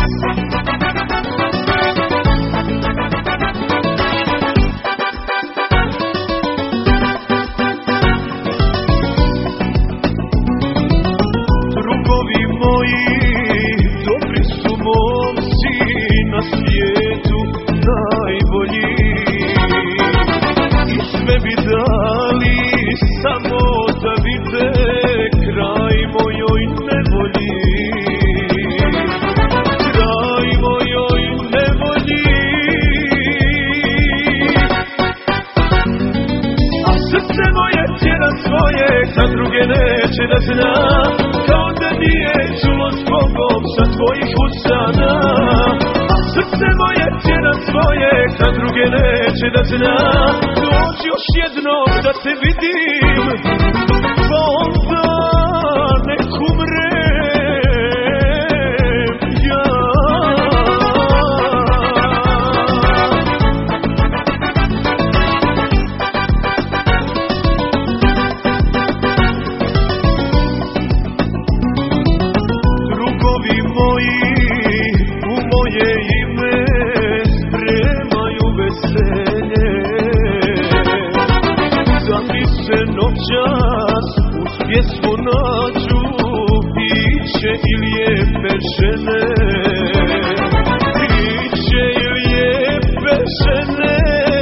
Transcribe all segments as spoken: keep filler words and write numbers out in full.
Za druge neće da zna, kao da nije čulo zbogom sa tvojih usana. A srce moje tjera svoje, za druge neće da zna, dođi još jednom da te vidim, pa onda nek umrem ja. U moje ime spremaju veselje, da mi se noćas uz pjesmu nađu piće i lijepe žene, piće i lijepe žene.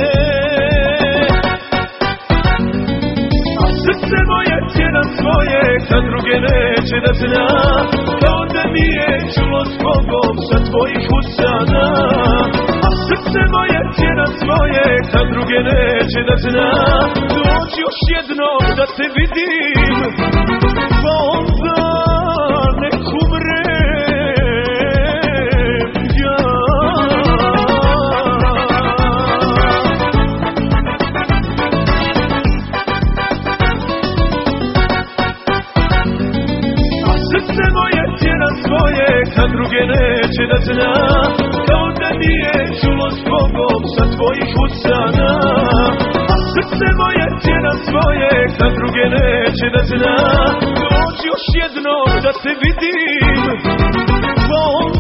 A srce moje tjera svoje, za druge neće da zna, kao da nije čulo zbogom sa tvojih usana. A srce moje tjera svoje, za druge neće da zna, dođi još jednom da te vidim, pa onda nek umrem ja. Srce moje tjera svoje, za druge neće da zna, kao da nije čulo zbogom sa tvojih usana. A srce moje tjera svoje, za druge neće da zna, dođi još jednom da te vidim, pa onda